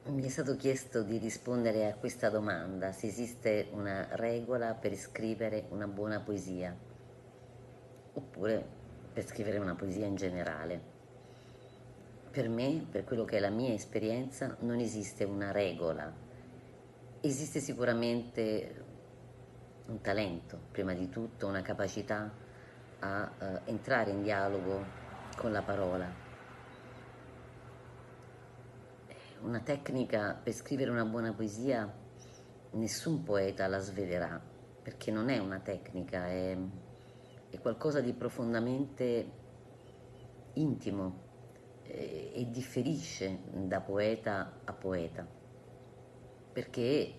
Mi è stato chiesto di rispondere a questa domanda, se esiste una regola per scrivere una buona poesia, oppure per scrivere una poesia in generale. Per me, per quello che è la mia esperienza, non esiste una regola. Esiste sicuramente un talento, prima di tutto, una capacità a entrare in dialogo con la parola. Una tecnica per scrivere una buona poesia, nessun poeta la svelerà, perché non è una tecnica, è qualcosa di profondamente intimo e differisce da poeta a poeta, perché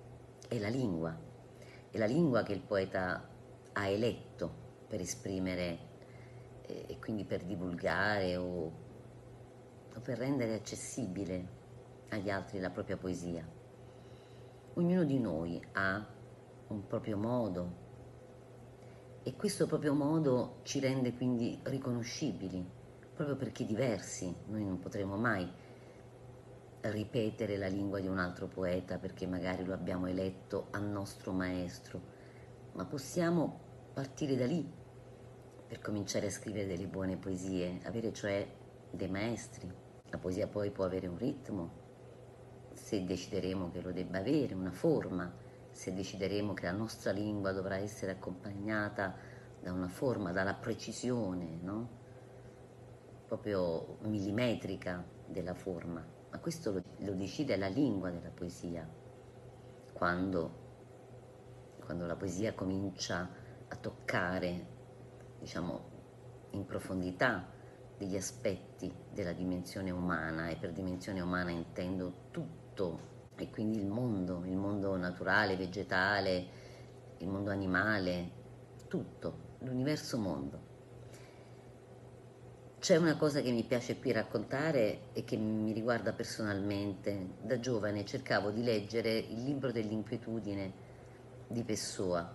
è la lingua che il poeta ha eletto per esprimere e quindi per divulgare o per rendere accessibile agli altri la propria poesia. Ognuno di noi ha un proprio modo e questo proprio modo ci rende quindi riconoscibili, proprio perché diversi. Noi non potremo mai ripetere la lingua di un altro poeta perché magari lo abbiamo eletto a nostro maestro, ma possiamo partire da lì per cominciare a scrivere delle buone poesie, avere cioè dei maestri. La poesia poi può avere un ritmo, se decideremo che lo debba avere, una forma, se decideremo che la nostra lingua dovrà essere accompagnata da una forma, dalla precisione, no? Proprio millimetrica della forma, ma questo lo decide la lingua della poesia, quando, quando la poesia comincia a toccare, diciamo, in profondità degli aspetti della dimensione umana, e per dimensione umana intendo tutto, e quindi il mondo naturale, vegetale, il mondo animale, tutto, l'universo mondo. C'è una cosa che mi piace qui raccontare e che mi riguarda personalmente. Da giovane cercavo di leggere il libro dell'inquietudine di Pessoa.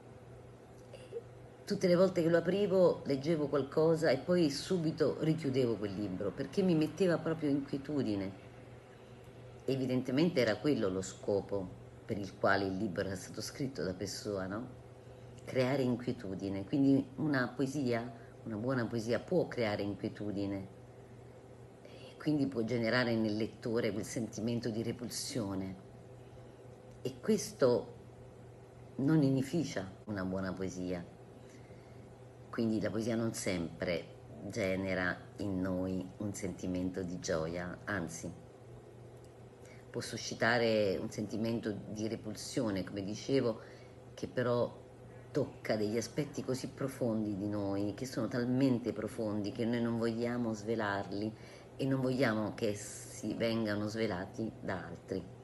Tutte le volte che lo aprivo leggevo qualcosa e poi subito richiudevo quel libro perché mi metteva proprio inquietudine. Evidentemente era quello lo scopo per il quale il libro era stato scritto da Pessoa, no? Creare inquietudine. Quindi una poesia, una buona poesia può creare inquietudine e quindi può generare nel lettore quel sentimento di repulsione. E questo non inficia una buona poesia. Quindi la poesia non sempre genera in noi un sentimento di gioia, anzi, può suscitare un sentimento di repulsione, come dicevo, che però tocca degli aspetti così profondi di noi, che sono talmente profondi che noi non vogliamo svelarli e non vogliamo che essi vengano svelati da altri.